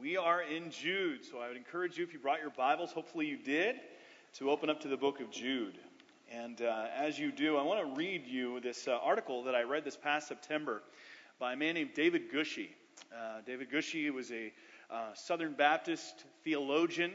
We are in Jude, so I would encourage you, if you brought your Bibles, hopefully you did, to open up to the book of Jude. And as you do, I want to read you this article that I read this past September by a man named David Gushee. David Gushee was a Southern Baptist theologian,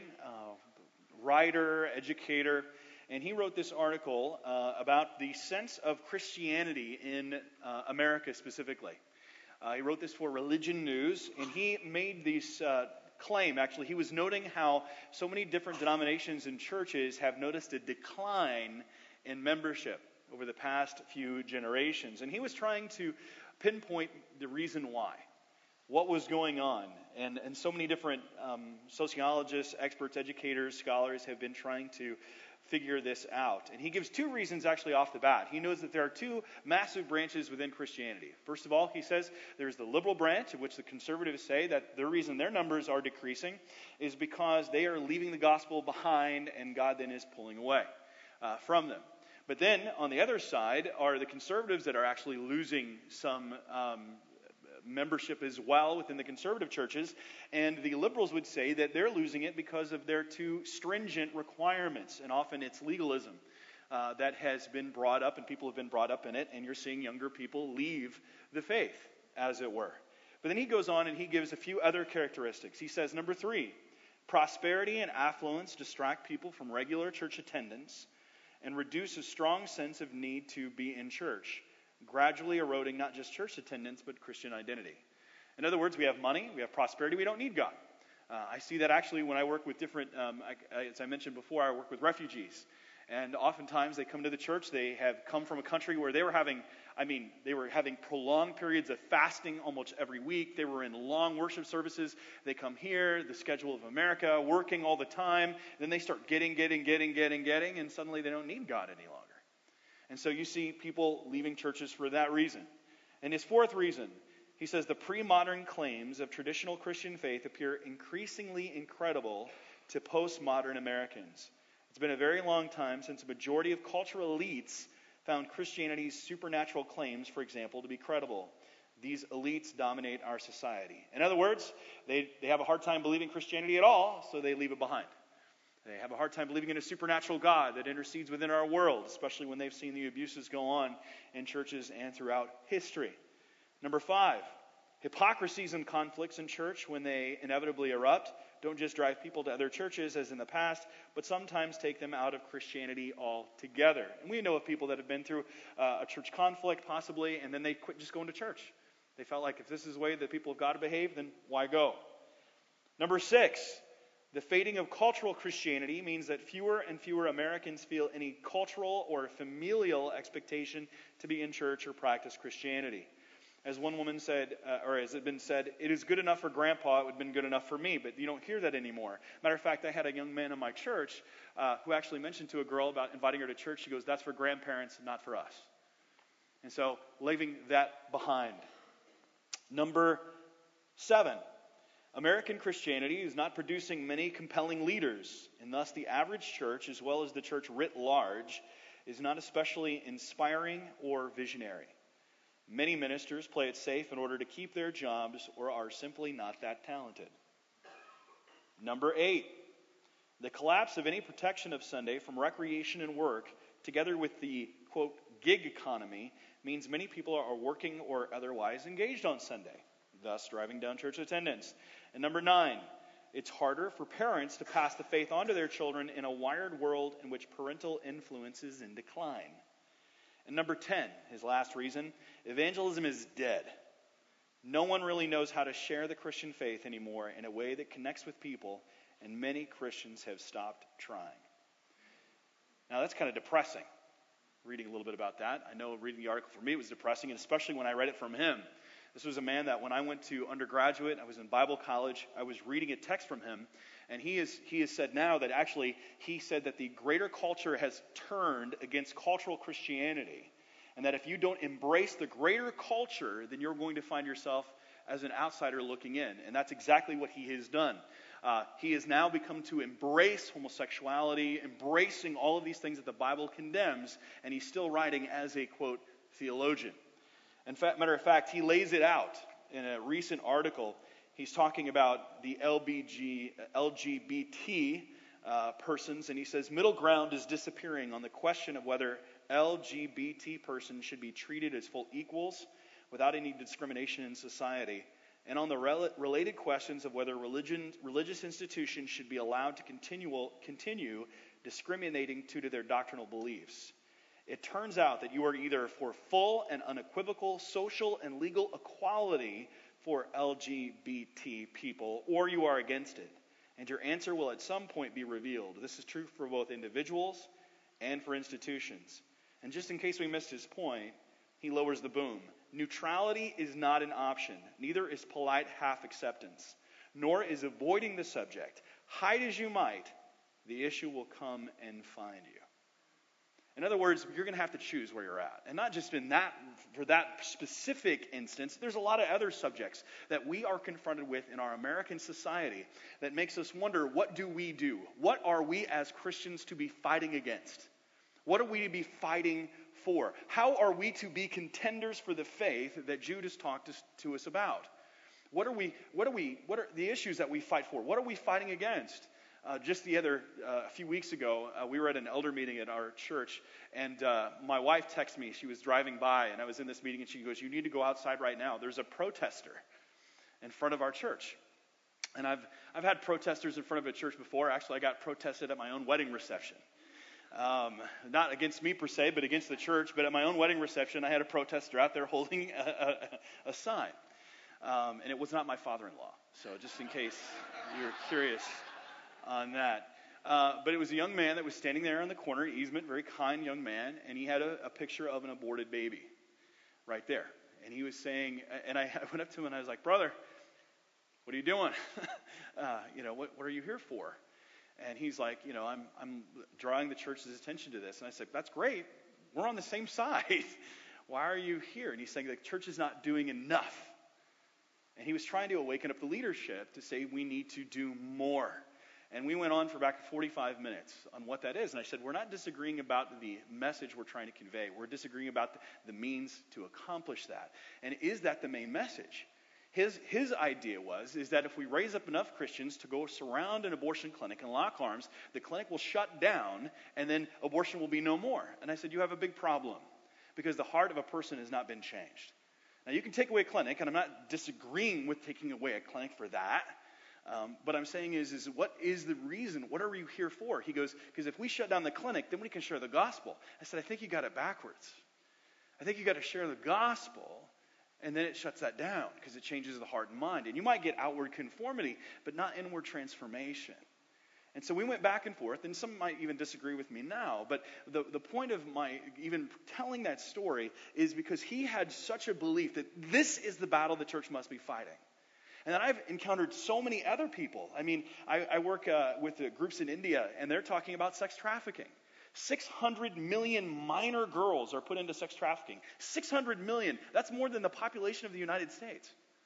writer, educator, and he wrote this article about the sense of Christianity in America specifically. He wrote this for Religion News, and he made this claim. Actually, he was noting how so many different denominations and churches have noticed a decline in membership over the past few generations. And he was trying to pinpoint the reason why, what was going on. And so many different sociologists, experts, educators, scholars have been trying to figure this out. And he gives two reasons actually off the bat. He knows that there are two massive branches within Christianity. First of all, he says there's the liberal branch, of which the conservatives say that the reason their numbers are decreasing is because they are leaving the gospel behind and God then is pulling away from them. But then on the other side are the conservatives that are actually losing some membership as well within the conservative churches, and the liberals would say that they're losing it because of their too stringent requirements, and often it's legalism that has been brought up, and people have been brought up in it, and you're seeing younger people leave the faith, as it were. But then he goes on and he gives a few other characteristics. He says, number 3, prosperity and affluence distract people from regular church attendance and reduce a strong sense of need to be in church, gradually eroding not just church attendance, but Christian identity. In other words, we have money, we have prosperity, we don't need God. I see that actually when I work with different, as I mentioned before, I work with refugees. And oftentimes they come to the church, they have come from a country where they were having prolonged periods of fasting almost every week. They were in long worship services. They come here, the schedule of America, working all the time. Then they start getting, and suddenly they don't need God any longer. And so you see people leaving churches for that reason. And his fourth reason, he says the pre-modern claims of traditional Christian faith appear increasingly incredible to postmodern Americans. It's been a very long time since a majority of cultural elites found Christianity's supernatural claims, for example, to be credible. These elites dominate our society. In other words, they have a hard time believing Christianity at all, so they leave it behind. They have a hard time believing in a supernatural God that intercedes within our world, especially when they've seen the abuses go on in churches and throughout history. Number 5, hypocrisies and conflicts in church, when they inevitably erupt, don't just drive people to other churches as in the past, but sometimes take them out of Christianity altogether. And we know of people that have been through a church conflict, possibly, and then they quit just going to church. They felt like if this is the way the people of God behave, then why go? Number 6, the fading of cultural Christianity means that fewer and fewer Americans feel any cultural or familial expectation to be in church or practice Christianity. As one woman said, or as it had been said, it is good enough for Grandpa, it would have been good enough for me, but you don't hear that anymore. Matter of fact, I had a young man in my church who actually mentioned to a girl about inviting her to church. She goes, that's for grandparents, not for us. And so, leaving that behind. Number 7. American Christianity is not producing many compelling leaders, and thus the average church, as well as the church writ large, is not especially inspiring or visionary. Many ministers play it safe in order to keep their jobs or are simply not that talented. Number 8, the collapse of any protection of Sunday from recreation and work, together with the, quote, gig economy, means many people are working or otherwise engaged on Sunday, thus driving down church attendance. And number 9, it's harder for parents to pass the faith on to their children in a wired world in which parental influence is in decline. And number 10, his last reason, evangelism is dead. No one really knows how to share the Christian faith anymore in a way that connects with people, and many Christians have stopped trying. Now that's kind of depressing, reading a little bit about that. I know reading the article for me was depressing, and especially when I read it from him. This was a man that when I went to undergraduate, I was in Bible college, I was reading a text from him, and he has said now that actually he said that the greater culture has turned against cultural Christianity, and that if you don't embrace the greater culture, then you're going to find yourself as an outsider looking in, and that's exactly what he has done. He has now become to embrace homosexuality, embracing all of these things that the Bible condemns, and he's still writing as a, quote, theologian. Matter of fact, he lays it out in a recent article. He's talking about the LGBT persons, and he says middle ground is disappearing on the question of whether LGBT persons should be treated as full equals without any discrimination in society, and on the related questions of whether religious institutions should be allowed to continue discriminating due to their doctrinal beliefs. It turns out that you are either for full and unequivocal social and legal equality for LGBT people, or you are against it. And your answer will at some point be revealed. This is true for both individuals and for institutions. And just in case we missed his point, he lowers the boom. Neutrality is not an option. Neither is polite half acceptance. Nor is avoiding the subject. Hide as you might, the issue will come and find you. In other words, you're going to have to choose where you're at. And not just for that specific instance. There's a lot of other subjects that we are confronted with in our American society that makes us wonder, what do we do? What are we as Christians to be fighting against? What are we to be fighting for? How are we to be contenders for the faith that Jude has talked to us about? What are the issues that we fight for? What are we fighting against? Just a few weeks ago, we were at an elder meeting at our church, and my wife texted me. She was driving by, and I was in this meeting, and she goes, "You need to go outside right now. There's a protester in front of our church." And I've had protesters in front of a church before. Actually, I got protested at my own wedding reception. Not against me per se, but against the church. But at my own wedding reception, I had a protester out there holding a sign. And it was not my father-in-law. So just in case you're curious on that. But it was a young man that was standing there on the corner, easement, very kind young man, and he had a picture of an aborted baby right there. And he was saying, and I went up to him and I was like, "Brother, what are you doing? What are you here for?" And he's like, I'm drawing the church's attention to this. And I said, "That's great. We're on the same side. Why are you here?" And he's saying the church is not doing enough. And he was trying to awaken up the leadership to say we need to do more. And we went on for about 45 minutes on what that is. And I said, we're not disagreeing about the message we're trying to convey. We're disagreeing about the means to accomplish that. And is that the main message? His idea is that if we raise up enough Christians to go surround an abortion clinic and lock arms, the clinic will shut down and then abortion will be no more. And I said, you have a big problem because the heart of a person has not been changed. Now, you can take away a clinic, and I'm not disagreeing with taking away a clinic for that. But I'm saying is what is the reason? What are we here for? He goes, because if we shut down the clinic, then we can share the gospel. I said, I think you got it backwards. I think you got to share the gospel, and then it shuts that down because it changes the heart and mind. And you might get outward conformity, but not inward transformation. And so we went back and forth, and some might even disagree with me now, but the point of my even telling that story is because he had such a belief that this is the battle the church must be fighting. And then I've encountered so many other people. I mean, I work with groups in India, and they're talking about sex trafficking. 600 million minor girls are put into sex trafficking. 600 million. That's more than the population of the United States.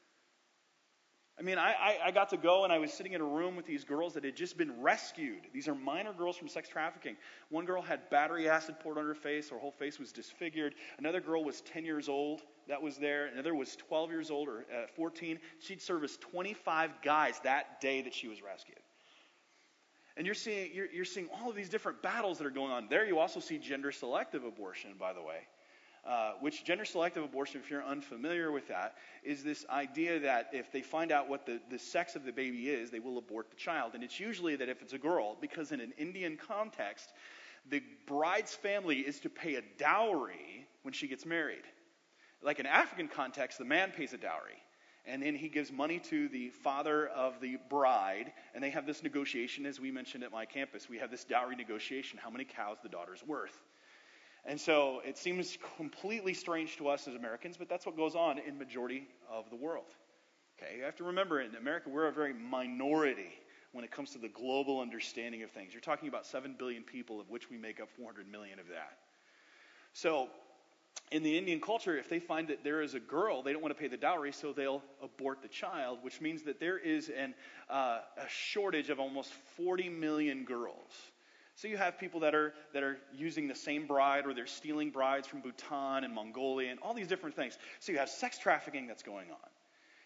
I mean, I got to go, and I was sitting in a room with these girls that had just been rescued. These are minor girls from sex trafficking. One girl had battery acid poured on her face. Her whole face was disfigured. Another girl was 10 years old that was there. Another was 12 years old or 14. She'd serviced 25 guys that day that she was rescued. And you're seeing all of these different battles that are going on. There you also see gender-selective abortion, by the way. Which gender-selective abortion, if you're unfamiliar with that, is this idea that if they find out what the sex of the baby is, they will abort the child. And it's usually that if it's a girl, because in an Indian context, the bride's family is to pay a dowry when she gets married. Like in African context, the man pays a dowry. And then he gives money to the father of the bride, and they have this negotiation, as we mentioned at my campus. We have this dowry negotiation, how many cows the daughter's worth. And so it seems completely strange to us as Americans, but that's what goes on in majority of the world. Okay, you have to remember, in America, we're a very minority when it comes to the global understanding of things. You're talking about 7 billion people, of which we make up 400 million of that. So in the Indian culture, if they find that there is a girl, they don't want to pay the dowry, so they'll abort the child, which means that there is a shortage of almost 40 million girls. So you have people that are using the same bride, or they're stealing brides from Bhutan and Mongolia and all these different things. So you have sex trafficking that's going on.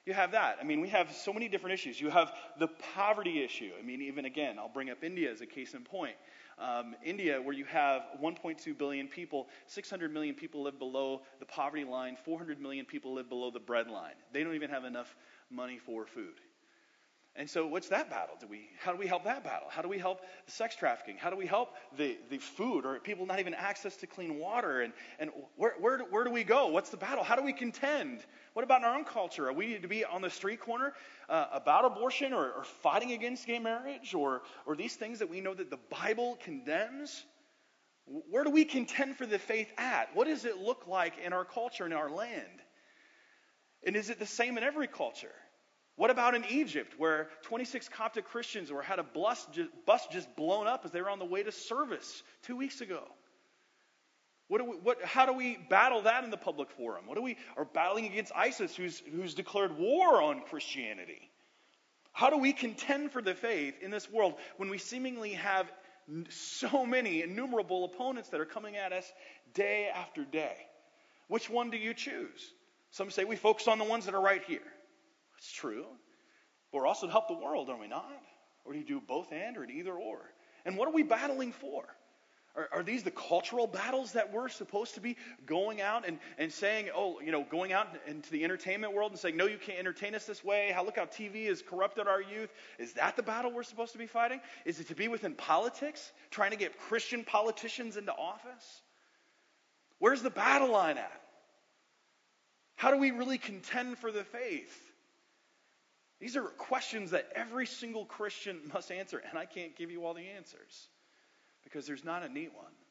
You have that. I mean, we have so many different issues. You have the poverty issue. I mean, even again, I'll bring up India as a case in point. India, where you have 1.2 billion people, 600 million people live below the poverty line, 400 million people live below the bread line. They don't even have enough money for food. And so what's that battle? How do we help that battle? How do we help the sex trafficking? How do we help the food or people not even access to clean water? And where do we go? What's the battle? How do we contend? What about in our own culture? Are we to be on the street corner about abortion or fighting against gay marriage or these things that we know that the Bible condemns? Where do we contend for the faith at? What does it look like in our culture, in our land? And is it the same in every culture? What about in Egypt, where 26 Coptic Christians had a bus just blown up as they were on the way to service 2 weeks ago? How do we battle that in the public forum? Are battling against ISIS, who's declared war on Christianity? How do we contend for the faith in this world when we seemingly have so many innumerable opponents that are coming at us day after day? Which one do you choose? Some say we focus on the ones that are right here. It's true. But we're also to help the world, are we not? Or do you do both and or either or? And what are we battling for? Are these the cultural battles that we're supposed to be going out and saying, going out into the entertainment world and saying, no, you can't entertain us this way. Look how TV has corrupted our youth. Is that the battle we're supposed to be fighting? Is it to be within politics, trying to get Christian politicians into office? Where's the battle line at? How do we really contend for the faith? These are questions that every single Christian must answer, and I can't give you all the answers because there's not a neat one.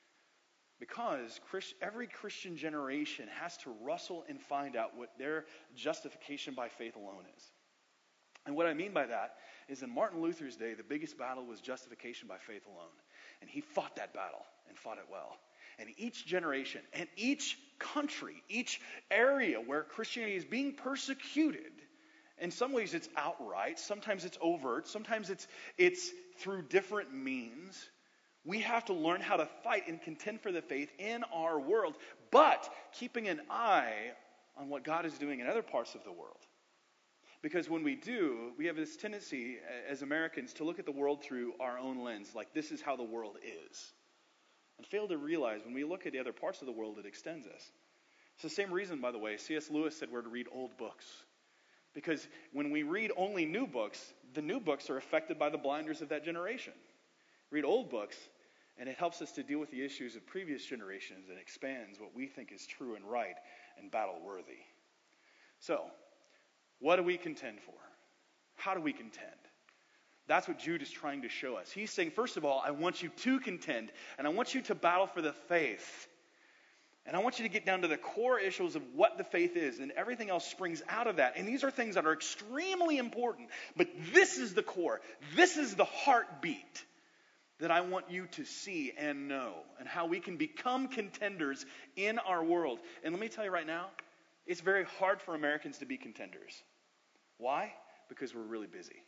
Because every Christian generation has to wrestle and find out what their justification by faith alone is. And what I mean by that is in Martin Luther's day, the biggest battle was justification by faith alone. And he fought that battle and fought it well. And each generation and each country, each area where Christianity is being persecuted, in some ways it's outright, sometimes it's overt, sometimes it's through different means. We have to learn how to fight and contend for the faith in our world, but keeping an eye on what God is doing in other parts of the world. Because when we do, we have this tendency as Americans to look at the world through our own lens, like this is how the world is. And fail to realize when we look at the other parts of the world, it extends us. It's the same reason, by the way, C.S. Lewis said we're to read old books. Because when we read only new books, the new books are affected by the blinders of that generation. Read old books, and it helps us to deal with the issues of previous generations and expands what we think is true and right and battle-worthy. So, what do we contend for? How do we contend? That's what Jude is trying to show us. He's saying, first of all, I want you to contend, and I want you to battle for the faith. And I want you to get down to the core issues of what the faith is, and everything else springs out of that. And these are things that are extremely important, but this is the core. This is the heartbeat that I want you to see and know, and how we can become contenders in our world. And let me tell you right now, it's very hard for Americans to be contenders. Why? Because we're really busy.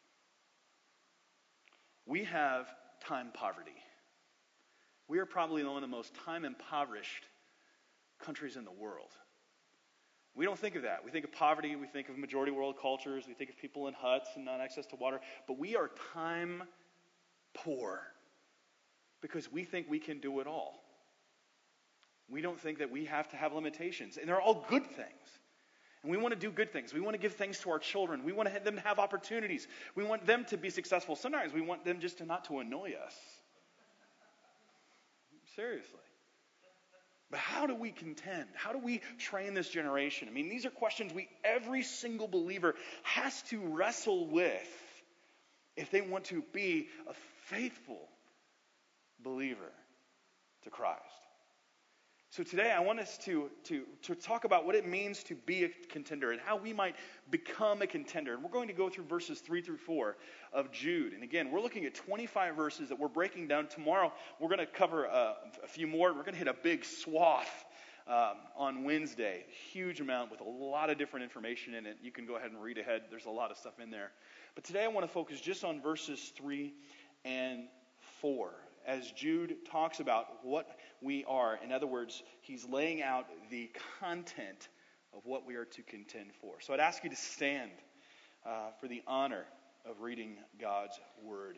We have time poverty. We are probably one of the most time-impoverished countries in the world. We don't think of that. We think of poverty. We think of majority world cultures. We think of people in huts and not access to water. But we are time poor because we think we can do it all. We don't think that we have to have limitations. And they're all good things. And we want to do good things. We want to give things to our children. We want them to have opportunities. We want them to be successful. Sometimes we want them just not to annoy us. Seriously. But how do we contend? How do we train this generation? I mean, these are questions every single believer has to wrestle with if they want to be a faithful believer to Christ. So today I want us to talk about what it means to be a contender and how we might become a contender. And we're going to go through verses 3 through 4 of Jude. And again, we're looking at 25 verses that we're breaking down. Tomorrow we're going to cover a few more. We're going to hit a big swath on Wednesday. Huge amount with a lot of different information in it. You can go ahead and read ahead. There's a lot of stuff in there. But today I want to focus just on verses 3 and 4. As Jude talks about what we are. In other words, he's laying out the content of what we are to contend for. So I'd ask you to stand for the honor of reading God's word.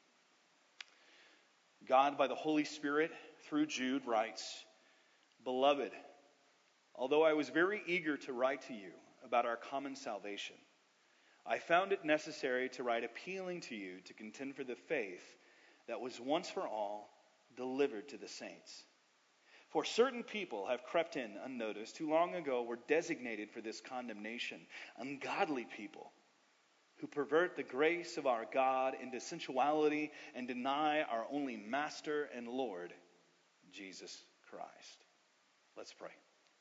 God, by the Holy Spirit, through Jude, writes, "Beloved, although I was very eager to write to you about our common salvation, I found it necessary to write appealing to you to contend for the faith that was once for all delivered to the saints. For certain people have crept in unnoticed, who long ago were designated for this condemnation, ungodly people, who pervert the grace of our God into sensuality and deny our only Master and Lord, Jesus Christ." Let's pray.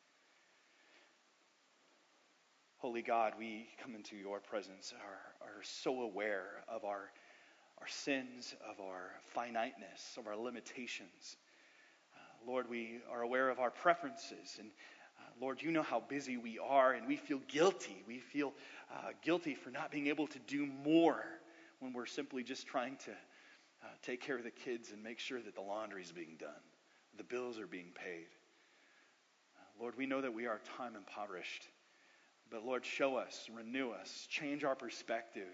Holy God, we come into your presence, are so aware of our sins, of our finiteness, of our limitations. Lord, we are aware of our preferences. And Lord, you know how busy we are, and we feel guilty. We feel guilty for not being able to do more when we're simply just trying to take care of the kids and make sure that the laundry is being done, the bills are being paid. Lord, we know that we are time impoverished. But Lord, show us, renew us, change our perspective,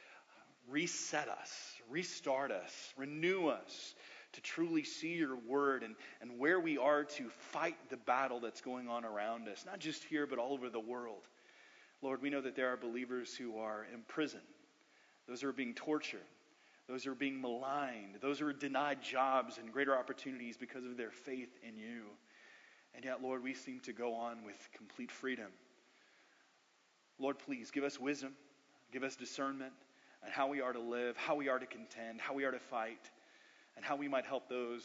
reset us, restart us, renew us to truly see your word and where we are to fight the battle that's going on around us, not just here, but all over the world. Lord, we know that there are believers who are in prison, those who are being tortured, those who are being maligned, those who are denied jobs and greater opportunities because of their faith in you. And yet, Lord, we seem to go on with complete freedom. Lord, please give us wisdom, give us discernment on how we are to live, how we are to contend, how we are to fight, and how we might help those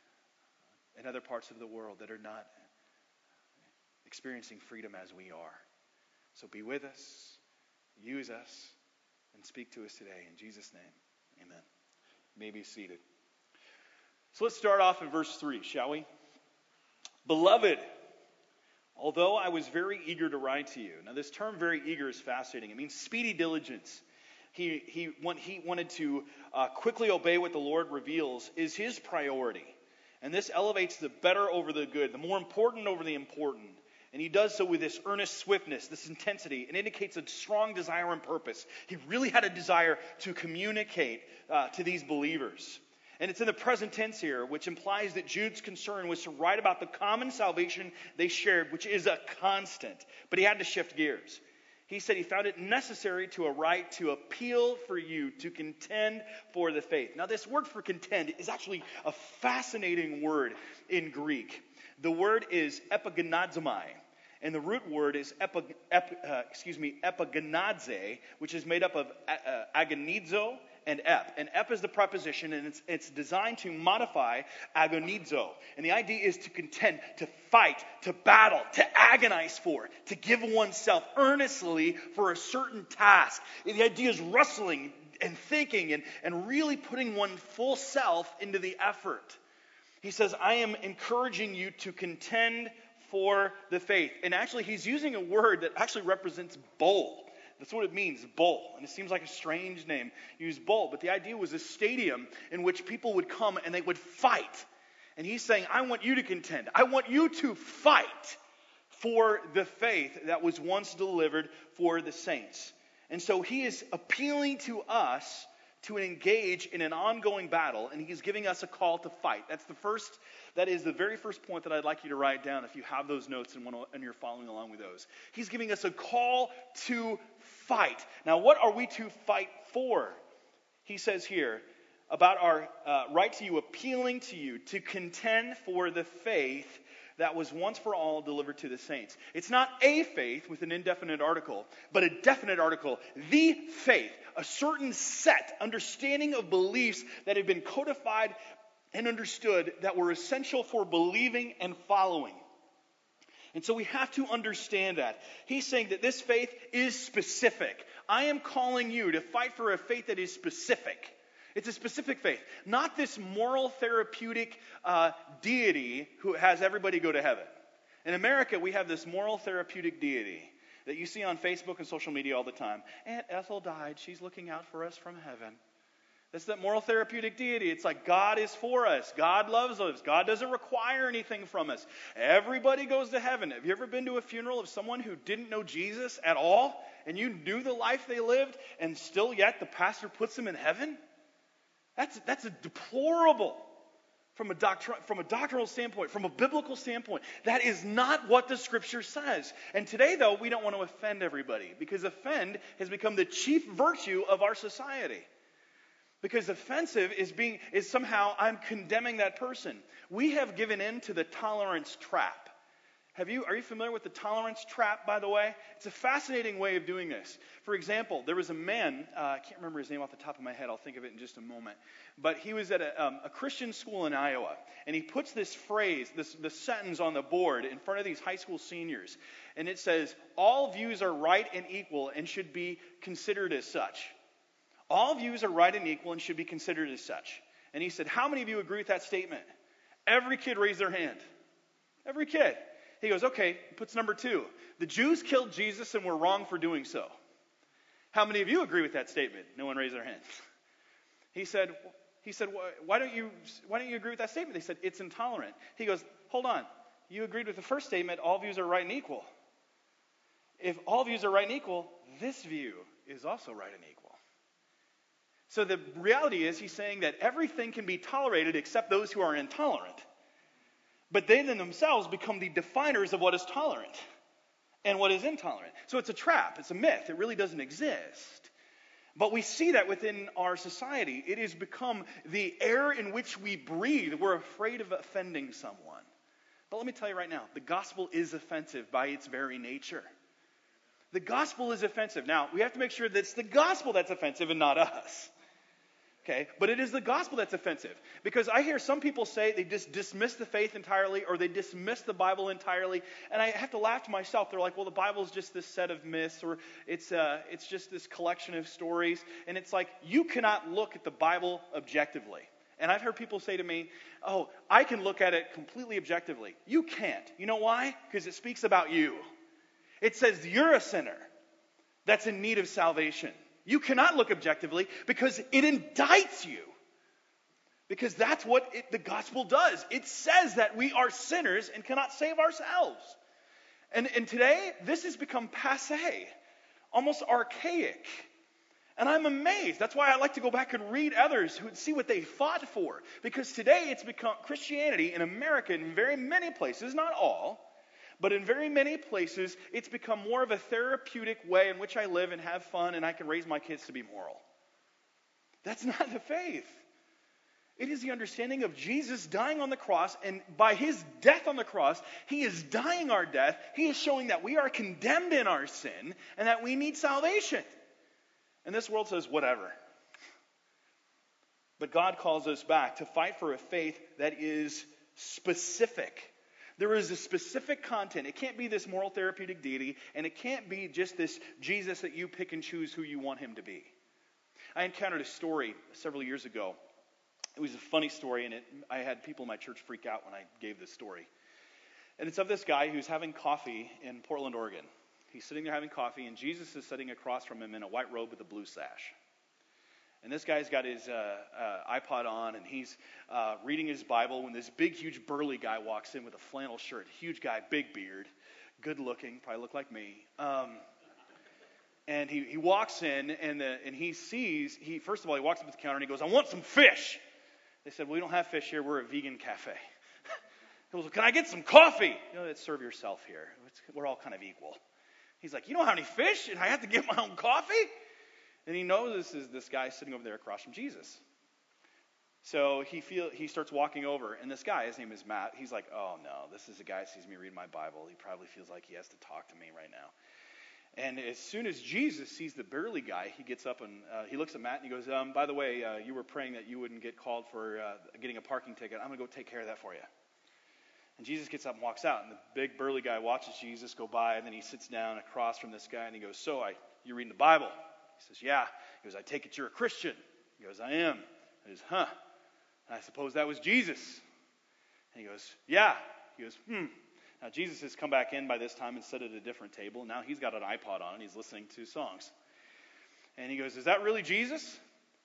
in other parts of the world that are not experiencing freedom as we are. So be with us, use us, and speak to us today. In Jesus' name, amen. You may be seated. So let's start off in verse 3, shall we? Beloved, although I was very eager to write to you. Now this term very eager is fascinating. It means speedy diligence. He wanted to quickly obey what the Lord reveals is his priority. And this elevates the better over the good, the more important over the important. And he does so with this earnest swiftness, this intensity. It indicates a strong desire and purpose. He really had a desire to communicate to these believers. And it's in the present tense here, which implies that Jude's concern was to write about the common salvation they shared, which is a constant. But he had to shift gears. He said he found it necessary to write to appeal for you to contend for the faith. Now this word for contend is actually a fascinating word in Greek. The word is epigonazomai. And the root word is epigonaze, which is made up of agonizo and ep. And ep is the preposition, and it's designed to modify agonizo. And the idea is to contend, to fight, to battle, to agonize for, to give oneself earnestly for a certain task. And the idea is wrestling and thinking and really putting one full self into the effort. He says, I am encouraging you to contend for the faith. And actually, he's using a word that actually represents bowl. That's what it means, bowl. And it seems like a strange name, use bowl. But the idea was a stadium in which people would come and they would fight. And he's saying, I want you to contend. I want you to fight for the faith that was once delivered for the saints. And so he is appealing to us to engage in an ongoing battle, and he's giving us a call to fight. That is the very first point that I'd like you to write down if you have those notes and you're following along with those. He's giving us a call to fight. Now, what are we to fight for? He says here about our right to you, appealing to you to contend for the faith that was once for all delivered to the saints. It's not a faith with an indefinite article, but a definite article. The faith, a certain set, understanding of beliefs that have been codified and understood that were essential for believing and following. And so we have to understand that. He's saying that this faith is specific. I am calling you to fight for a faith that is specific. It's a specific faith, not this moral therapeutic deity who has everybody go to heaven. In America, we have this moral therapeutic deity that you see on Facebook and social media all the time. Aunt Ethel died. She's looking out for us from heaven. That's that moral therapeutic deity. It's like God is for us. God loves us. God doesn't require anything from us. Everybody goes to heaven. Have you ever been to a funeral of someone who didn't know Jesus at all? And you knew the life they lived, and still yet the pastor puts them in heaven? That's a deplorable from a doctrinal standpoint, from a biblical standpoint. That is not what the Scripture says. And today, though, we don't want to offend everybody, because offend has become the chief virtue of our society. Because offensive is somehow I'm condemning that person. We have given in to the tolerance trap. Are you familiar with the tolerance trap, by the way? It's a fascinating way of doing this. For example, there was a man, I can't remember his name off the top of my head, I'll think of it in just a moment. But he was at a Christian school in Iowa, and he puts this phrase, this sentence on the board in front of these high school seniors. And it says, all views are right and equal and should be considered as such. All views are right and equal and should be considered as such. And he said, how many of you agree with that statement? Every kid raised their hand. Every kid. He goes, okay, puts number 2. The Jews killed Jesus and were wrong for doing so. How many of you agree with that statement? No one raised their hand. He said, why don't you agree with that statement? They said, it's intolerant. He goes, hold on. You agreed with the first statement, all views are right and equal. If all views are right and equal, this view is also right and equal. So the reality is he's saying that everything can be tolerated except those who are intolerant. But they in themselves become the definers of what is tolerant and what is intolerant. So it's a trap. It's a myth. It really doesn't exist. But we see that within our society. It has become the air in which we breathe. We're afraid of offending someone. But let me tell you right now, the gospel is offensive by its very nature. The gospel is offensive. Now, we have to make sure that it's the gospel that's offensive and not us. Okay, but it is the gospel that's offensive. Because I hear some people say they just dismiss the faith entirely, or they dismiss the Bible entirely, and I have to laugh to myself. They're like, well, the Bible is just this set of myths, or it's just this collection of stories. And it's like, you cannot look at the Bible objectively. And I've heard people say to me, oh, I can look at it completely objectively. You can't. You know why? Because it speaks about you. It says you're a sinner that's in need of salvation. You cannot look objectively because it indicts you. Because that's what the gospel does. It says that we are sinners and cannot save ourselves. And today, this has become passé, almost archaic. And I'm amazed. That's why I like to go back and read others who see what they fought for. Because today it's become Christianity in America in very many places, not all, but in very many places, it's become more of a therapeutic way in which I live and have fun, and I can raise my kids to be moral. That's not the faith. It is the understanding of Jesus dying on the cross, and by his death on the cross, he is dying our death. He is showing that we are condemned in our sin and that we need salvation. And this world says, whatever. But God calls us back to fight for a faith that is specific. There is a specific content. It can't be this moral therapeutic deity, and it can't be just this Jesus that you pick and choose who you want him to be. I encountered a story several years ago. It was a funny story, and I had people in my church freak out when I gave this story. And it's of this guy who's having coffee in Portland, Oregon. He's sitting there having coffee, and Jesus is sitting across from him in a white robe with a blue sash. And this guy's got his iPod on, and he's reading his Bible when this big, huge, burly guy walks in with a flannel shirt. Huge guy, big beard, good looking, probably look like me. And he walks in, and he sees, first of all, he walks up to the counter, and he goes, I want some fish. They said, well, we don't have fish here. We're a vegan cafe. He goes, well, can I get some coffee? Let's serve yourself here. We're all kind of equal. He's like, you don't have any fish, and I have to get my own coffee? And he knows this guy sitting over there across from Jesus. So he starts walking over, and this guy, his name is Matt, he's like, oh no, this is a guy who sees me read my Bible. He probably feels like he has to talk to me right now. And as soon as Jesus sees the burly guy, he gets up and he looks at Matt and he goes, by the way, you were praying that you wouldn't get called for getting a parking ticket. I'm going to go take care of that for you. And Jesus gets up and walks out, and the big burly guy watches Jesus go by, and then he sits down across from this guy, and he goes, so you reading the Bible? He says, yeah. He goes, I take it you're a Christian. He goes, I am. He goes, huh. And I suppose that was Jesus. And he goes, yeah. He goes, Now, Jesus has come back in by this time and sat at a different table. Now he's got an iPod on and he's listening to songs. And he goes, is that really Jesus?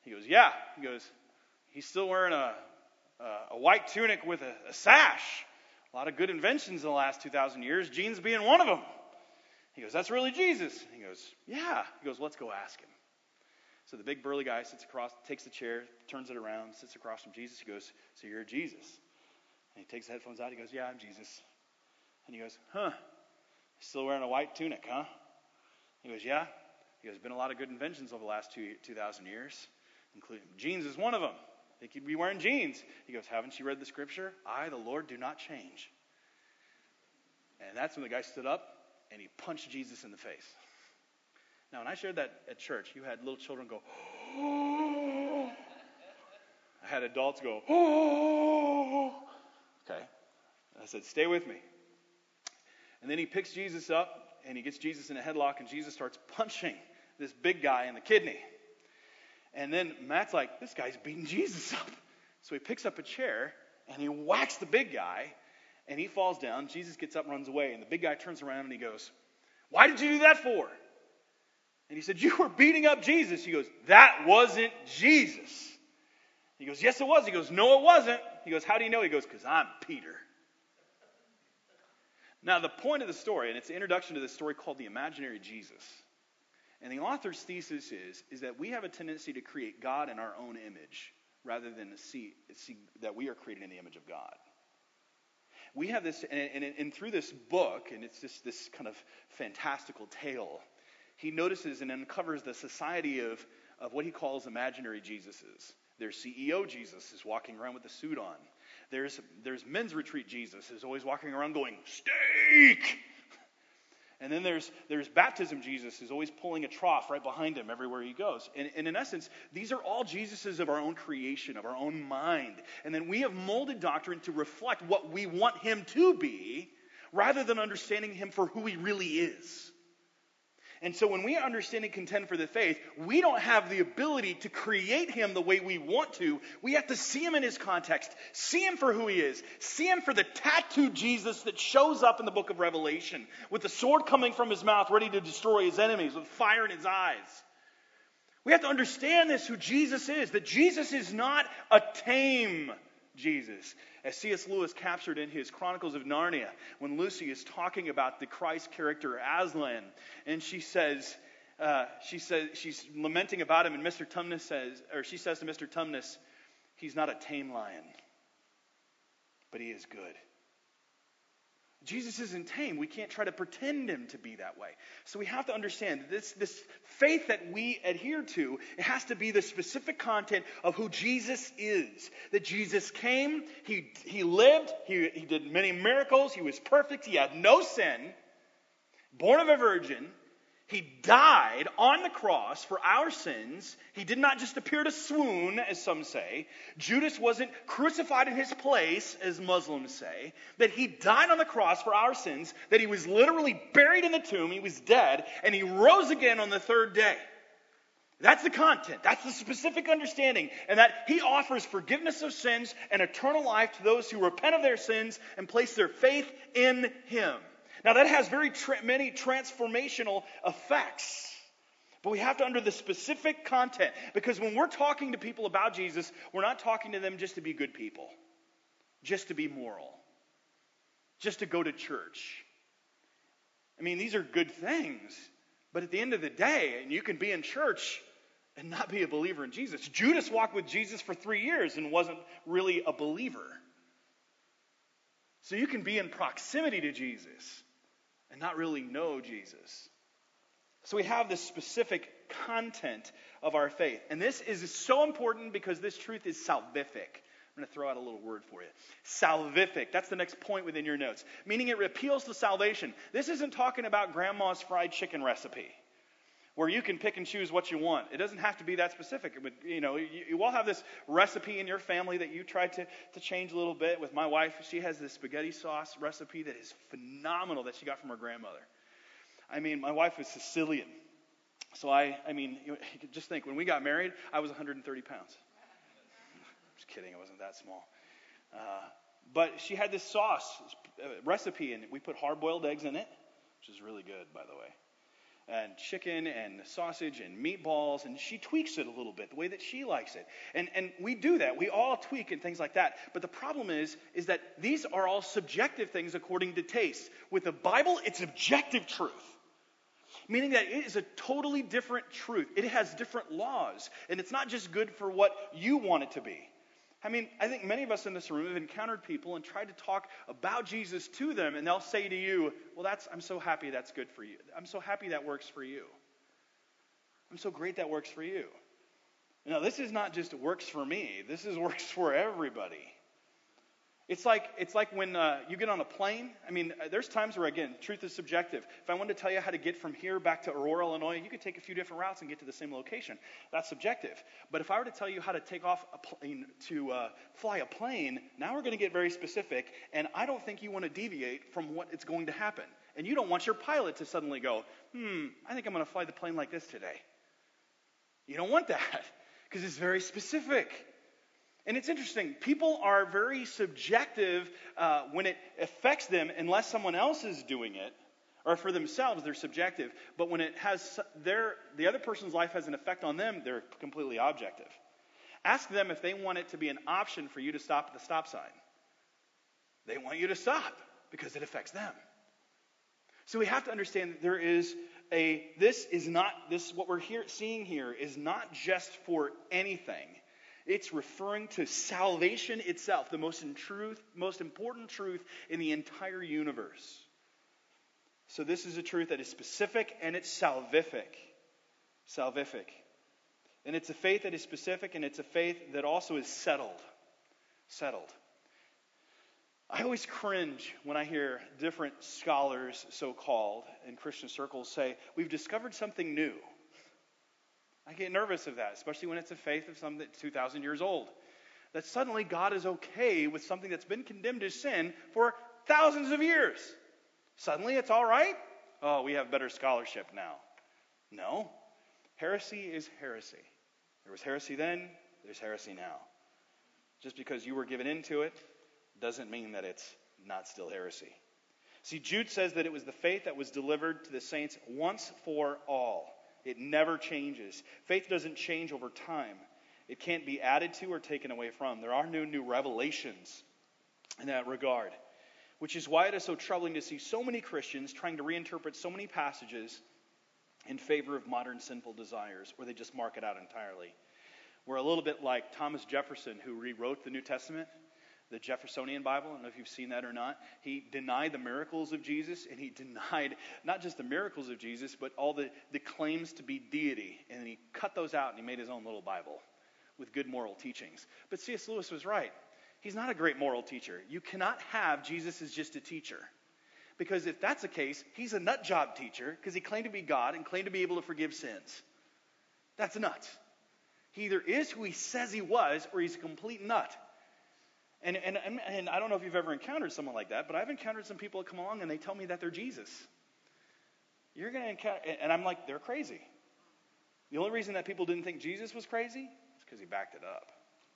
He goes, yeah. He goes, he's still wearing a white tunic with a sash. A lot of good inventions in the last 2,000 years, jeans being one of them. He goes, that's really Jesus. He goes, yeah. He goes, let's go ask him. So the big burly guy sits across, takes the chair, turns it around, sits across from Jesus. He goes, so you're Jesus? And he takes the headphones out. He goes, yeah, I'm Jesus. And he goes, huh, still wearing a white tunic, huh? He goes, yeah. He goes, been a lot of good inventions over the last 2,000 years, including jeans is one of them. They could be wearing jeans. He goes, haven't you read the scripture? I, the Lord, do not change. And that's when the guy stood up and he punched Jesus in the face. Now, when I shared that at church, you had little children go, oh. I had adults go, oh. Okay. And I said, stay with me. And then he picks Jesus up and he gets Jesus in a headlock and Jesus starts punching this big guy in the kidney. And then Matt's like, this guy's beating Jesus up. So he picks up a chair and he whacks the big guy and he falls down. Jesus gets up and runs away. And the big guy turns around and he goes, why did you do that for? And he said, you were beating up Jesus. He goes, that wasn't Jesus. He goes, yes, it was. He goes, no, it wasn't. He goes, how do you know? He goes, because I'm Peter. Now, the point of the story, and it's an introduction to this story called The Imaginary Jesus. And the author's thesis is that we have a tendency to create God in our own image rather than to see that we are created in the image of God. We have this, and through this book, and it's just this kind of fantastical tale, he notices and uncovers the society of what he calls imaginary Jesuses. There's CEO Jesus is walking around with a suit on. There's men's retreat Jesus who's always walking around going, steak! And then there's baptism Jesus who's always pulling a trough right behind him everywhere he goes. And in essence, these are all Jesuses of our own creation, of our own mind. And then we have molded doctrine to reflect what we want him to be rather than understanding him for who he really is. And so when we understand and contend for the faith, we don't have the ability to create him the way we want to. We have to see him in his context, see him for who he is, see him for the tattooed Jesus that shows up in the book of Revelation with the sword coming from his mouth ready to destroy his enemies with fire in his eyes. We have to understand this, who Jesus is, that Jesus is not a tame Jesus. As C.S. Lewis captured in his Chronicles of Narnia, when Lucy is talking about the Christ character Aslan, and she's lamenting about him, and she says to Mr. Tumnus, he's not a tame lion, but he is good. Jesus isn't tame. We can't try to pretend him to be that way. So we have to understand that this faith that we adhere to, it has to be the specific content of who Jesus is. That Jesus came, he lived, he did many miracles, he was perfect, he had no sin, born of a virgin. He died on the cross for our sins. He did not just appear to swoon, as some say. Judas wasn't crucified in his place, as Muslims say. That he died on the cross for our sins. That he was literally buried in the tomb. He was dead. And he rose again on the third day. That's the content. That's the specific understanding. And that he offers forgiveness of sins and eternal life to those who repent of their sins and place their faith in him. Now that has very many transformational effects. But we have to under the specific content. Because when we're talking to people about Jesus, we're not talking to them just to be good people. Just to be moral. Just to go to church. I mean, these are good things. But at the end of the day, and you can be in church and not be a believer in Jesus. Judas walked with Jesus for 3 years and wasn't really a believer. So you can be in proximity to Jesus and not really know Jesus. So we have this specific content of our faith. And this is so important because this truth is salvific. I'm going to throw out a little word for you. Salvific. That's the next point within your notes. Meaning it appeals to salvation. This isn't talking about grandma's fried chicken recipe, where you can pick and choose what you want. It doesn't have to be that specific. But, you all have this recipe in your family that you try to change a little bit. With my wife, she has this spaghetti sauce recipe that is phenomenal that she got from her grandmother. I mean, my wife is Sicilian. So you could just think, when we got married, I was 130 pounds. Just kidding, I wasn't that small. But she had this sauce recipe, and we put hard-boiled eggs in it, which is really good, by the way. and chicken and sausage and meatballs, and she tweaks it a little bit the way that she likes it. And we do that. We all tweak and things like that. But the problem is that these are all subjective things according to taste. With the Bible, it's objective truth. Meaning that it is a totally different truth. It has different laws. And it's not just good for what you want it to be. I mean, I think many of us in this room have encountered people and tried to talk about Jesus to them, and they'll say to you, well, I'm so happy that's good for you. I'm so happy that works for you. I'm so great that works for you. Now, this is not just works for me. This is works for everybody. It's like when you get on a plane. I mean, there's times where, again, truth is subjective. If I wanted to tell you how to get from here back to Aurora, Illinois, you could take a few different routes and get to the same location. That's subjective. But if I were to tell you how to take off a plane to fly a plane, now we're going to get very specific, and I don't think you want to deviate from what is going to happen. And you don't want your pilot to suddenly go, I think I'm going to fly the plane like this today. You don't want that because it's very specific. And it's interesting, people are very subjective when it affects them unless someone else is doing it, or for themselves, they're subjective. But when it has the other person's life has an effect on them, they're completely objective. Ask them if they want it to be an option for you to stop at the stop sign. They want you to stop because it affects them. So we have to understand that there is what we're seeing here is not just for anything. It's referring to salvation itself, the most important truth in the entire universe. So this is a truth that is specific and it's salvific. Salvific. And it's a faith that is specific and it's a faith that also is settled. Settled. I always cringe when I hear different scholars, so-called, in Christian circles say, we've discovered something new. I get nervous of that, especially when it's a faith of something that's 2,000 years old. That suddenly God is okay with something that's been condemned as sin for thousands of years. Suddenly it's all right? Oh, we have better scholarship now. No. Heresy is heresy. There was heresy then, there's heresy now. Just because you were given into it doesn't mean that it's not still heresy. See, Jude says that it was the faith that was delivered to the saints once for all. It never changes. Faith doesn't change over time. It can't be added to or taken away from. There are no new revelations in that regard, which is why it is so troubling to see so many Christians trying to reinterpret so many passages in favor of modern sinful desires, or they just mark it out entirely. We're a little bit like Thomas Jefferson, who rewrote the New Testament, the Jeffersonian Bible. I don't know if you've seen that or not. He denied the miracles of Jesus, and he denied not just the miracles of Jesus, but all the claims to be deity. And he cut those out, and he made his own little Bible with good moral teachings. But C.S. Lewis was right. He's not a great moral teacher. You cannot have Jesus as just a teacher. Because if that's the case, he's a nut job teacher, because he claimed to be God and claimed to be able to forgive sins. That's nuts. He either is who he says he was, or he's a complete nut. And I don't know if you've ever encountered someone like that, but I've encountered some people that come along and they tell me that they're Jesus. You're going to encounter, and I'm like, they're crazy. The only reason that people didn't think Jesus was crazy is because he backed it up.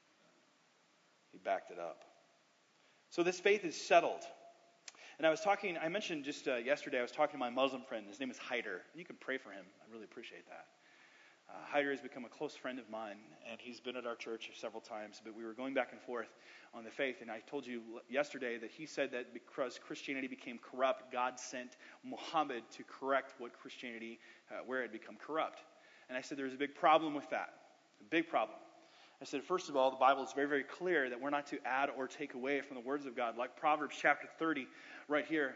He backed it up. So this faith is settled. And I mentioned just yesterday, I was talking to my Muslim friend. His name is Haider. You can pray for him. I really appreciate that. Haider has become a close friend of mine, and he's been at our church several times, but we were going back and forth on the faith, and I told you yesterday that he said that because Christianity became corrupt, God sent Muhammad to correct what Christianity, where it had become corrupt. And I said there's a big problem with that, a big problem. I said, first of all, the Bible is very, very clear that we're not to add or take away from the words of God, like Proverbs chapter 30 right here.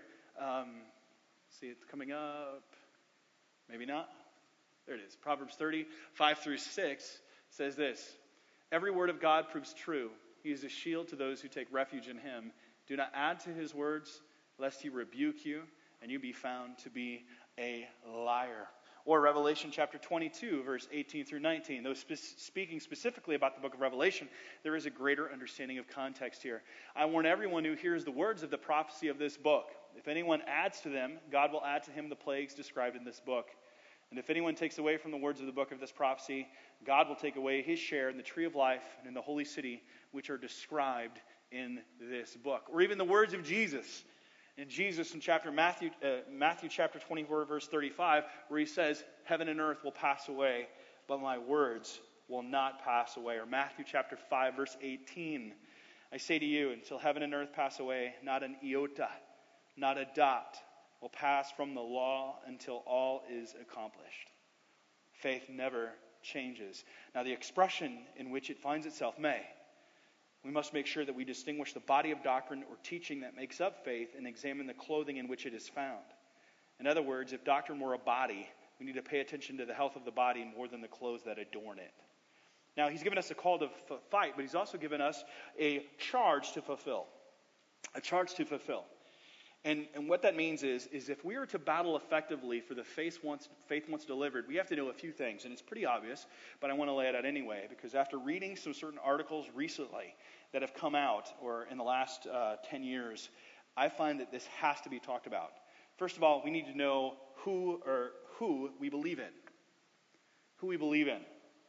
See, it's coming up. Maybe not. There it is. Proverbs 30, 5 through 6 says this. Every word of God proves true. He is a shield to those who take refuge in him. Do not add to his words, lest he rebuke you, and you be found to be a liar. Or Revelation chapter 22, verse 18 through 19. Though speaking specifically about the book of Revelation, there is a greater understanding of context here. I warn everyone who hears the words of the prophecy of this book. If anyone adds to them, God will add to him the plagues described in this book. And if anyone takes away from the words of the book of this prophecy, God will take away his share in the tree of life and in the holy city, which are described in this book. Or even the words of Jesus And Jesus in Matthew chapter 24, verse 35, where he says, heaven and earth will pass away, but my words will not pass away. Or Matthew chapter 5, verse 18, I say to you, until heaven and earth pass away, not an iota, not a dot will pass from the law until all is accomplished. Faith never changes. Now, the expression in which it finds itself may. We must make sure that we distinguish the body of doctrine or teaching that makes up faith and examine the clothing in which it is found. In other words, if doctrine were a body, we need to pay attention to the health of the body more than the clothes that adorn it. Now, he's given us a call to fight, but he's also given us a charge to fulfill. A charge to fulfill. And what that means is if we are to battle effectively for the faith once delivered, we have to know a few things. And it's pretty obvious, but I want to lay it out anyway, because after reading some certain articles recently that have come out, or in the last 10 years, I find that this has to be talked about. First of all, we need to know who we believe in. Who we believe in.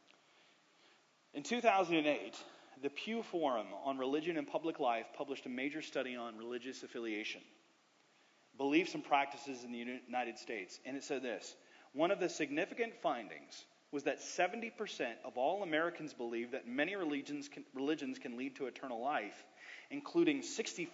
In 2008, the Pew Forum on Religion and Public Life published a major study on religious affiliation, beliefs and practices in the United States. And it said this: one of the significant findings was that 70% of all Americans believe that many religions can lead to eternal life, including 65%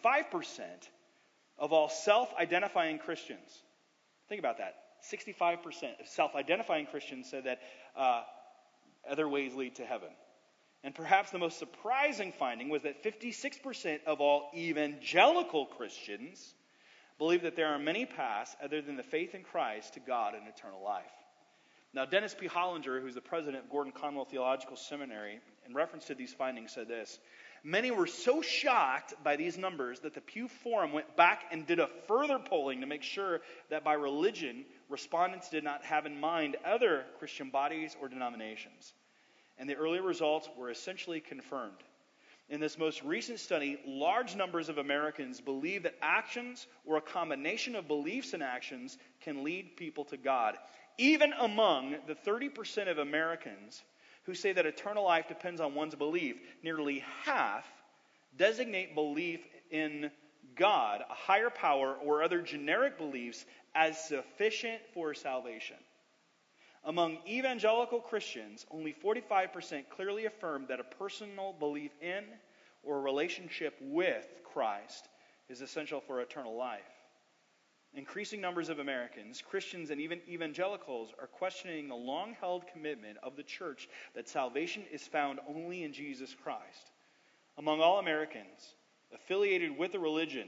of all self-identifying Christians. Think about that. 65% of self-identifying Christians said that other ways lead to heaven. And perhaps the most surprising finding was that 56% of all evangelical Christians believe that there are many paths other than the faith in Christ to God and eternal life. Now, Dennis P. Hollinger, who's the president of Gordon Conwell Theological Seminary, in reference to these findings, said this: many were so shocked by these numbers that the Pew Forum went back and did a further polling to make sure that by religion, respondents did not have in mind other Christian bodies or denominations. And the early results were essentially confirmed. In this most recent study, large numbers of Americans believe that actions or a combination of beliefs and actions can lead people to God. Even among the 30% of Americans who say that eternal life depends on one's belief, nearly half designate belief in God, a higher power, or other generic beliefs as sufficient for salvation. Among evangelical Christians, only 45% clearly affirm that a personal belief in or a relationship with Christ is essential for eternal life. Increasing numbers of Americans, Christians, and even evangelicals are questioning the long-held commitment of the church that salvation is found only in Jesus Christ. Among all Americans affiliated with a religion,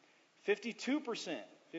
52%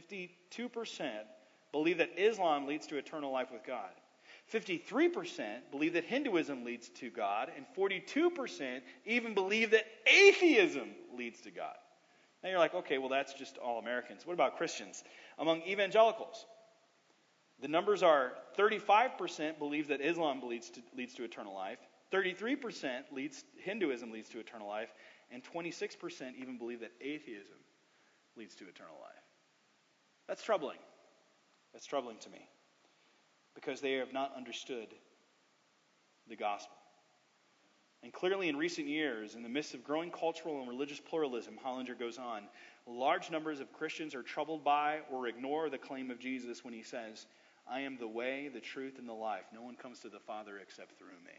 believe that Islam leads to eternal life with God. 53% believe that Hinduism leads to God, and 42% even believe that atheism leads to God. Now you're like, okay, well that's just all Americans. What about Christians? Among evangelicals, the numbers are 35% believe that Islam leads to eternal life, 33% Hinduism leads to eternal life, and 26% even believe that atheism leads to eternal life. That's troubling. That's troubling to me, because they have not understood the gospel. And clearly in recent years, in the midst of growing cultural and religious pluralism, Hollinger goes on, large numbers of Christians are troubled by or ignore the claim of Jesus when he says, I am the way, the truth, and the life. No one comes to the Father except through me.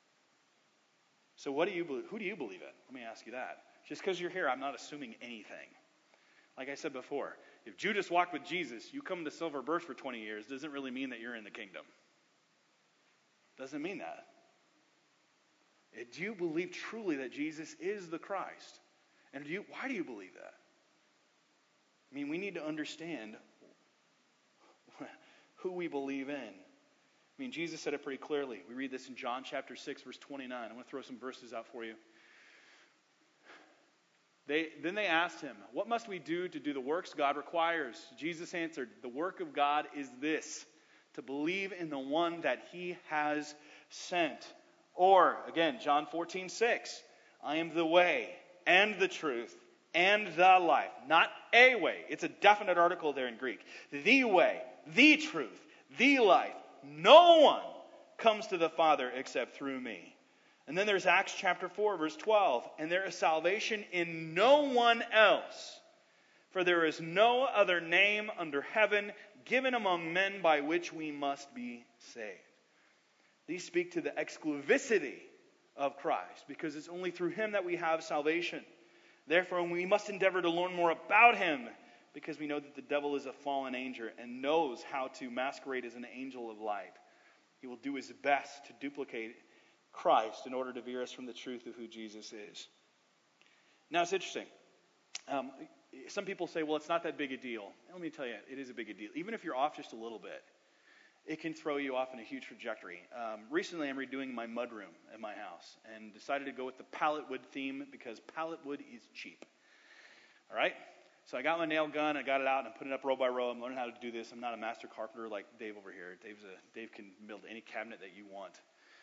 So what do you believe? Who do you believe in? Let me ask you that. Just because you're here, I'm not assuming anything. Like I said before, if Judas walked with Jesus, you come to Silver Birch for 20 years, doesn't really mean that you're in the kingdom. Doesn't mean that. Do you believe truly that Jesus is the Christ? And why do you believe that? I mean, we need to understand who we believe in. I mean, Jesus said it pretty clearly. We read this in John chapter 6, verse 29. I'm going to throw some verses out for you. Then they asked him, what must we do to do the works God requires? Jesus answered, the work of God is this, to believe in the one that he has sent. Or, again, John 14:6, I am the way and the truth and the life. Not a way. It's a definite article there in Greek. The way, the truth, the life. No one comes to the Father except through me. And then there's Acts chapter 4, verse 12. And there is salvation in no one else, For there is no other name under heaven given among men by which we must be saved. These speak to the exclusivity of Christ, because it's only through him that we have salvation. Therefore, we must endeavor to learn more about him, because we know that the devil is a fallen angel and knows how to masquerade as an angel of light. He will do his best to duplicate Christ in order to veer us from the truth of who Jesus is. Now, it's interesting. Some people say, well, it's not that big a deal. Let me tell you, it is a big a deal. Even if you're off just a little bit, it can throw you off in a huge trajectory. Recently, I'm redoing my mudroom at my house and decided to go with the pallet wood theme because pallet wood is cheap. All right? So I got my nail gun, I got it out, and I'm putting it up row by row. I'm learning how to do this. I'm not a master carpenter like Dave over here. Dave can build any cabinet that you want.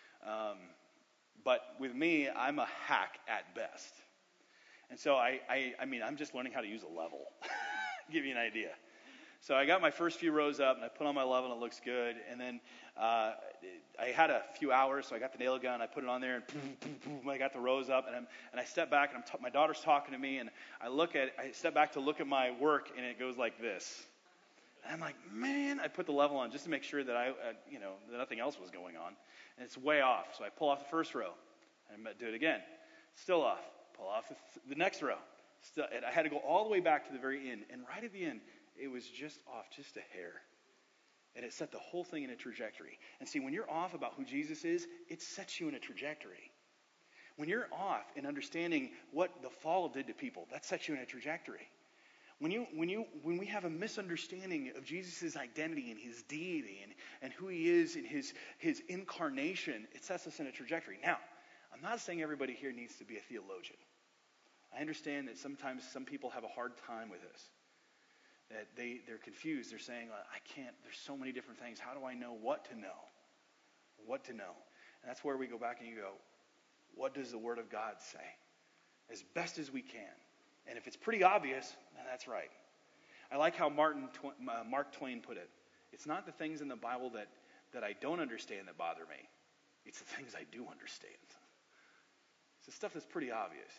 But with me, I'm a hack at best. And so I'm just learning how to use a level. Give you an idea. So I got my first few rows up, and I put on my level, and it looks good. And then I had a few hours, so I got the nail gun, I put it on there, and boom, boom, boom, I got the rows up, and I step back, and my daughter's talking to me, and I step back to look at my work, and it goes like this. And I'm like, man, I put the level on just to make sure that that nothing else was going on, and it's way off. So I pull off the first row, and I do it again, still off. Pull off the next row. And I had to go all the way back to the very end, and right at the end, it was just off, just a hair. And it set the whole thing in a trajectory. And see, when you're off about who Jesus is, it sets you in a trajectory. When you're off in understanding what the fall did to people, that sets you in a trajectory. When we have a misunderstanding of Jesus' identity and his deity and who he is in his incarnation, it sets us in a trajectory. Now, I'm not saying everybody here needs to be a theologian. I understand that sometimes some people have a hard time with this. That they're confused. They're saying, I can't, there's so many different things. How do I know what to know? What to know? And that's where we go back and you go, what does the Word of God say? As best as we can. And if it's pretty obvious, then that's right. I like how Mark Twain put it. It's not the things in the Bible that I don't understand that bother me. It's the things I do understand. It's the stuff that's pretty obvious.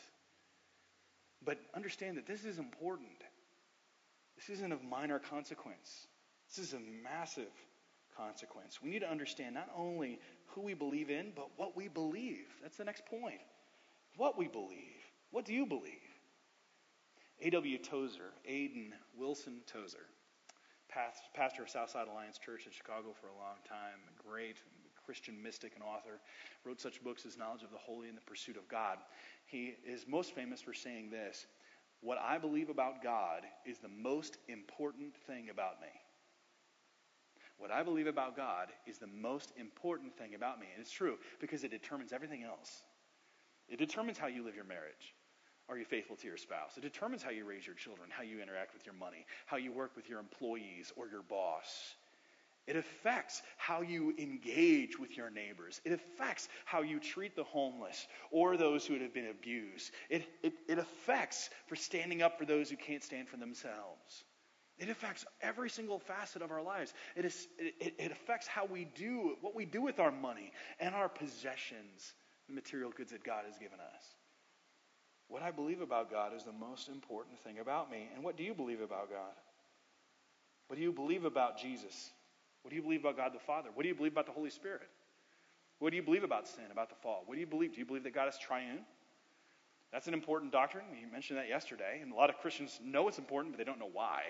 But understand that this is important. This isn't of minor consequence. This is a massive consequence. We need to understand not only who we believe in, but what we believe. That's the next point. What we believe. What do you believe? A.W. Tozer, Aidan Wilson Tozer, pastor of Southside Alliance Church in Chicago for a long time, a great Christian mystic and author, wrote such books as Knowledge of the Holy and The Pursuit of God. He is most famous for saying this: what I believe about God is the most important thing about me. What I believe about God is the most important thing about me. And it's true because it determines everything else. It determines how you live your marriage. Are you faithful to your spouse? It determines how you raise your children, how you interact with your money, how you work with your employees or your boss. It affects how you engage with your neighbors. It affects how you treat the homeless or those who have been abused. It affects for standing up for those who can't stand for themselves. It affects every single facet of our lives. It affects how we do, what we do with our money and our possessions, the material goods that God has given us. What I believe about God is the most important thing about me. And what do you believe about God? What do you believe about Jesus? What do you believe about God the Father? What do you believe about the Holy Spirit? What do you believe about sin, about the fall? What do you believe? Do you believe that God is triune? That's an important doctrine. We mentioned that yesterday. And a lot of Christians know it's important, but they don't know why.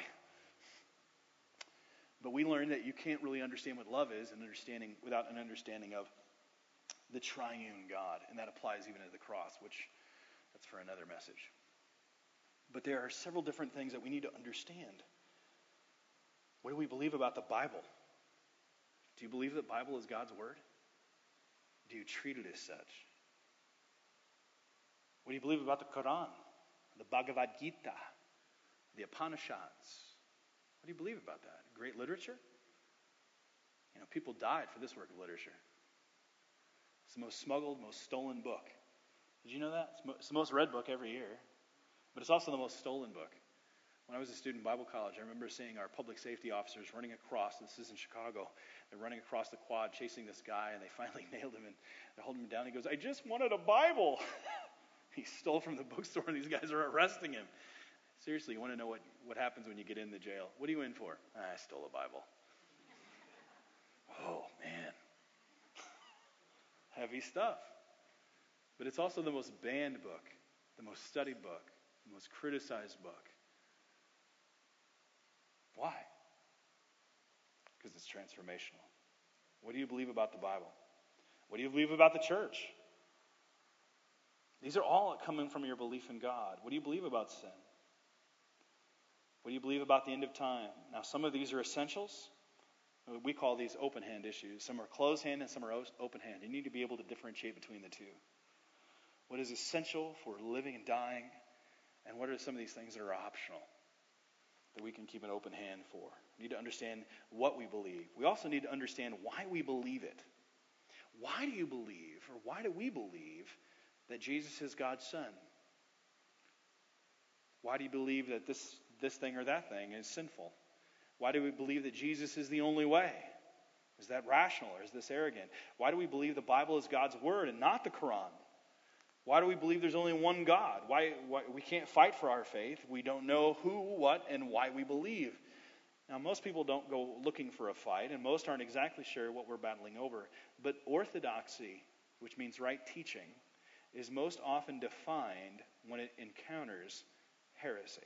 But we learned that you can't really understand what love is without an understanding of the triune God. And that applies even to the cross, which that's for another message. But there are several different things that we need to understand. What do we believe about the Bible? Do you believe that the Bible is God's Word? Do you treat it as such? What do you believe about the Quran, the Bhagavad Gita, the Upanishads? What do you believe about that? Great literature? You know, people died for this work of literature. It's the most smuggled, most stolen book. Did you know that? It's the most read book every year, but it's also the most stolen book. When I was a student in Bible college, I remember seeing our public safety officers running across, this is in Chicago, they're running across the quad chasing this guy, and they finally nailed him, and they're holding him down. He goes, I just wanted a Bible. He stole from the bookstore, and these guys are arresting him. Seriously, you want to know what happens when you get in the jail? What are you in for? I stole a Bible. Oh, man. Heavy stuff. But it's also the most banned book, the most studied book, the most criticized book. Why? Because it's transformational. What do you believe about the Bible? What do you believe about the church? These are all coming from your belief in God. What do you believe about sin? What do you believe about the end of time? Now, some of these are essentials. We call these open hand issues. Some are closed hand and some are open hand. You need to be able to differentiate between the two. What is essential for living and dying? And what are some of these things that are optional that we can keep an open hand for? We need to understand what we believe. We also need to understand why we believe it. Why do you believe, or why do we believe that Jesus is God's Son? Why do you believe that this thing or that thing is sinful? Why do we believe that Jesus is the only way? Is that rational or is this arrogant? Why do we believe the Bible is God's Word and not the Quran? Why do we believe there's only one God? Why we can't fight for our faith? We don't know who, what, and why we believe. Now, most people don't go looking for a fight, and most aren't exactly sure what we're battling over. But orthodoxy, which means right teaching, is most often defined when it encounters heresy.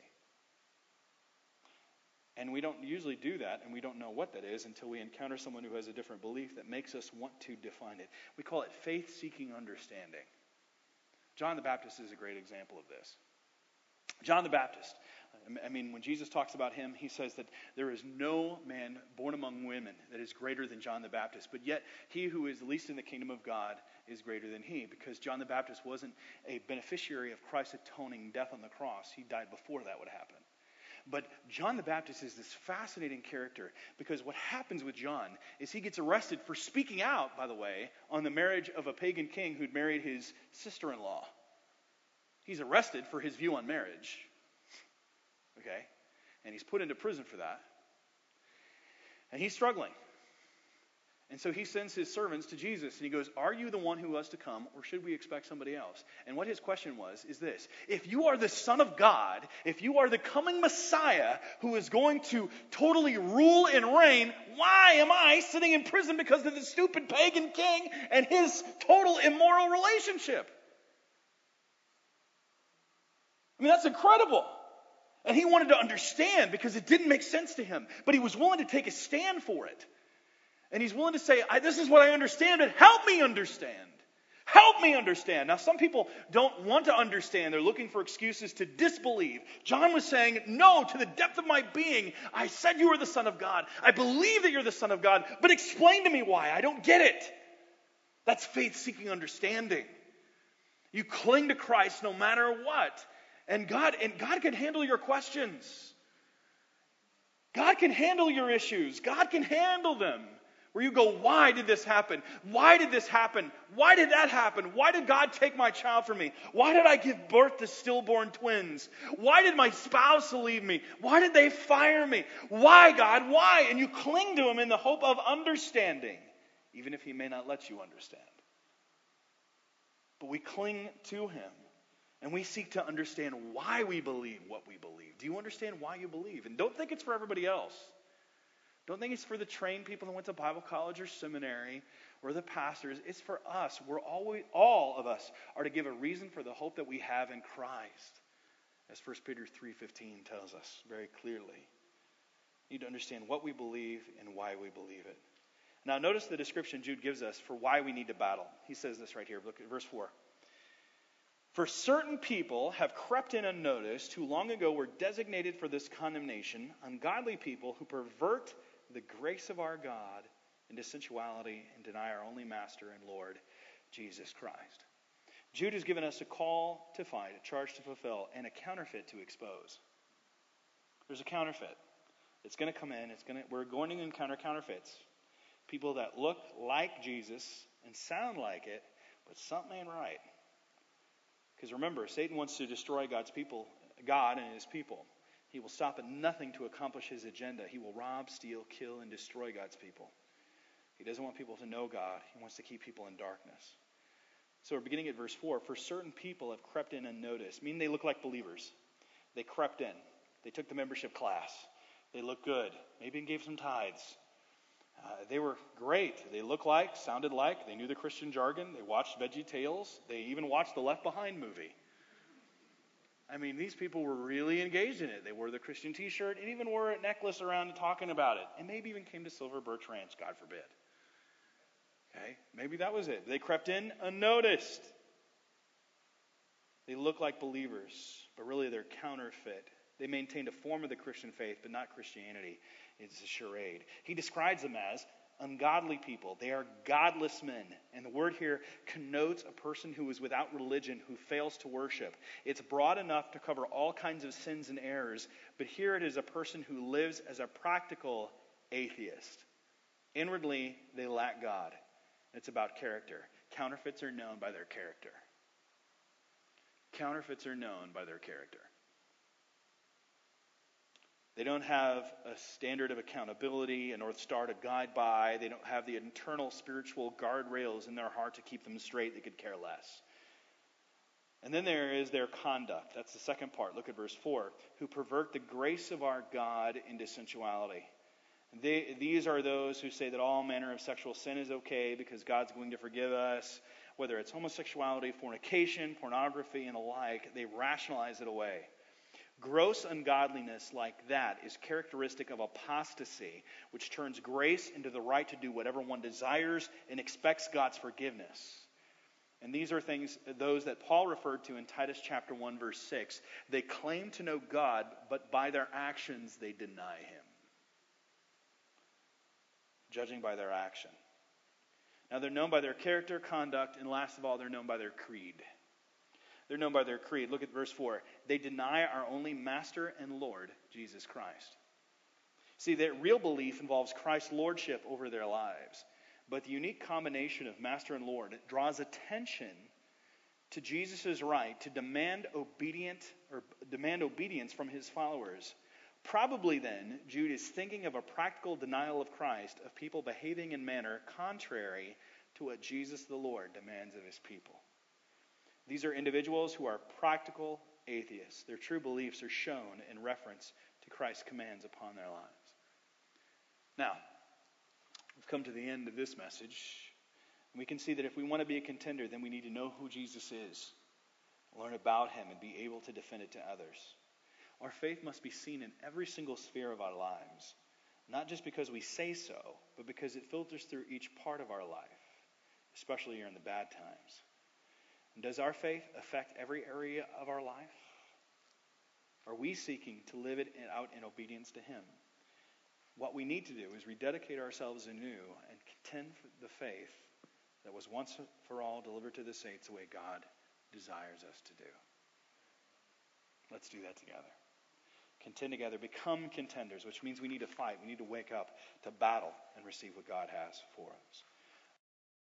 And we don't usually do that, and we don't know what that is until we encounter someone who has a different belief that makes us want to define it. We call it faith-seeking understanding. John the Baptist is a great example of this. John the Baptist, when Jesus talks about him, he says that there is no man born among women that is greater than John the Baptist, but yet he who is least in the kingdom of God is greater than he, because John the Baptist wasn't a beneficiary of Christ's atoning death on the cross. He died before that would happen. But John the Baptist is this fascinating character, because what happens with John is he gets arrested for speaking out, by the way, on the marriage of a pagan king who'd married his sister-in-law. He's arrested for his view on marriage. Okay? And he's put into prison for that. And he's struggling. And so he sends his servants to Jesus, and he goes, "Are you the one who was to come, or should we expect somebody else?" And what his question was is this: if you are the Son of God, if you are the coming Messiah who is going to totally rule and reign, why am I sitting in prison because of the stupid pagan king and his total immoral relationship? That's incredible. And he wanted to understand because it didn't make sense to him, but he was willing to take a stand for it. And he's willing to say, this is what I understand, but help me understand. Help me understand. Now, some people don't want to understand. They're looking for excuses to disbelieve. John was saying, no, to the depth of my being, I said you were the Son of God. I believe that you're the Son of God, but explain to me why. I don't get it. That's faith-seeking understanding. You cling to Christ no matter what. And God can handle your questions. God can handle your issues. God can handle them. Where you go, why did this happen? Why did this happen? Why did that happen? Why did God take my child from me? Why did I give birth to stillborn twins? Why did my spouse leave me? Why did they fire me? Why, God? Why? And you cling to Him in the hope of understanding, even if He may not let you understand. But we cling to Him, and we seek to understand why we believe what we believe. Do you understand why you believe? And don't think it's for everybody else. Don't think it's for the trained people who went to Bible college or seminary or the pastors. It's for us. All of us are to give a reason for the hope that we have in Christ. As 1 Peter 3:15 tells us very clearly. We need to understand what we believe and why we believe it. Now notice the description Jude gives us for why we need to battle. He says this right here. Look at verse 4. For certain people have crept in unnoticed who long ago were designated for this condemnation, ungodly people who pervert the grace of our God into sensuality and deny our only Master and Lord, Jesus Christ. Jude has given us a call to fight, a charge to fulfill, and a counterfeit to expose. There's a counterfeit. It's going to come in. We're going to encounter counterfeits. People that look like Jesus and sound like it, but something ain't right. Because remember, Satan wants to destroy God and His people. He will stop at nothing to accomplish his agenda. He will rob, steal, kill, and destroy God's people. He doesn't want people to know God. He wants to keep people in darkness. So we're beginning at verse 4. For certain people have crept in unnoticed, meaning they look like believers. They crept in. They took the membership class. They looked good. Maybe even gave some tithes. They were great. They looked like, sounded like, they knew the Christian jargon. They watched Veggie Tales. They even watched the Left Behind movie. I mean, these people were really engaged in it. They wore the Christian t-shirt and even wore a necklace around and talking about it. And maybe even came to Silver Birch Ranch, God forbid. Okay, maybe that was it. They crept in unnoticed. They look like believers, but really they're counterfeit. They maintained a form of the Christian faith, but not Christianity. It's a charade. He describes them as ungodly people. They are godless men. And the word here connotes a person who is without religion, who fails to worship. It's broad enough to cover all kinds of sins and errors, but here it is a person who lives as a practical atheist. Inwardly, they lack God. It's about character. Counterfeits are known by their character. Counterfeits are known by their character. They don't have a standard of accountability, a North Star to guide by. They don't have the internal spiritual guardrails in their heart to keep them straight. They could care less. And then there is their conduct. That's the second part. Look at verse 4. Who pervert the grace of our God into sensuality. These are those who say that all manner of sexual sin is okay because God's going to forgive us. Whether it's homosexuality, fornication, pornography, and the like, they rationalize it away. Gross ungodliness like that is characteristic of apostasy, which turns grace into the right to do whatever one desires and expects God's forgiveness. And these are those that Paul referred to in Titus chapter 1, verse 6. They claim to know God, but by their actions they deny him. Judging by their action. Now they're known by their character, conduct, and last of all, they're known by their creed. They're known by their creed. Look at verse 4. They deny our only Master and Lord, Jesus Christ. See, that real belief involves Christ's lordship over their lives. But the unique combination of Master and Lord draws attention to Jesus' right to demand obedience from his followers. Probably then, Jude is thinking of a practical denial of Christ, of people behaving in manner contrary to what Jesus the Lord demands of his people. These are individuals who are practical atheists. Their true beliefs are shown in reference to Christ's commands upon their lives. Now, we've come to the end of this message. And we can see that if we want to be a contender, then we need to know who Jesus is, learn about him, and be able to defend it to others. Our faith must be seen in every single sphere of our lives, not just because we say so, but because it filters through each part of our life, especially during the bad times. And does our faith affect every area of our life? Are we seeking to live it out in obedience to him? What we need to do is rededicate ourselves anew and contend for the faith that was once for all delivered to the saints the way God desires us to do. Let's do that together. Contend together, become contenders, which means we need to fight. We need to wake up to battle and receive what God has for us.